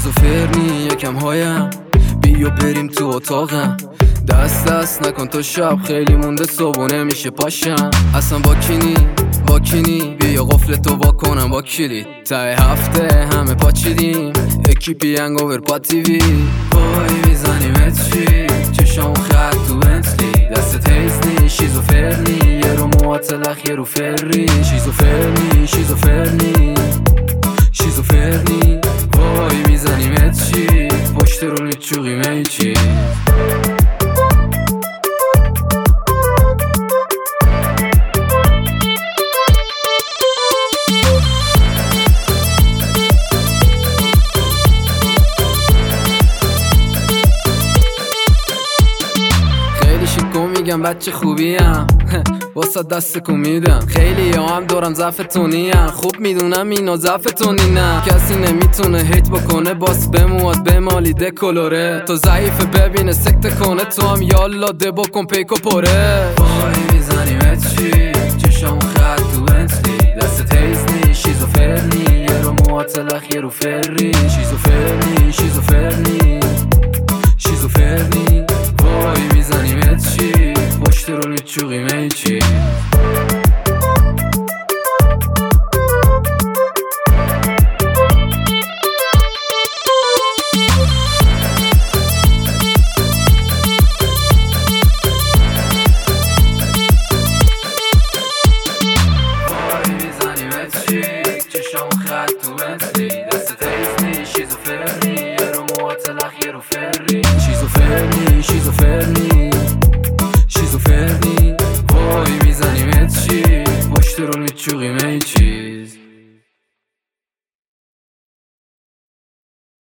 شیزوفرنی یکم هایم بیا بریم تو اتاقم دست نکن تو شب خیلی مونده صبحونه میشه پاشم اصلا با کینی بیا قفلتو واکنم با کلید ته هفته همه پاچیدیم اکیپی انگوور پا تیوی وای میزنیمت چی چشام خط تو بنتلی دستت هیزنی شیزوفرنی یه رو معاطلخ یه رو فری شیزوفرنی وای میزنیمت چی پشت رو میچوقی میچی میگم بچه خوبیم واسه دست کن میدم خیلی هم دورم ضعفتونیم خوب میدونم اینو ضعفتونی نه کسی نمیتونه هیت بکنه باس بمواد بمالی دکولوره تو ضعیف ببینه سکته کنه تو هم یالا دبو کن پیکو پره وای میزنیمت چی چشام خط تو بنتلی دستت هیزنی شیزوفرنی یه رو معاطلخ یه رو فری شیزوفرنی وای میزنیمت چی پشت رو میچوقی میچی چشام خط تو بنتلی دستت هیزنی شیزوفرنی یه رو معاطلخ یه رو فری شیزوفرنی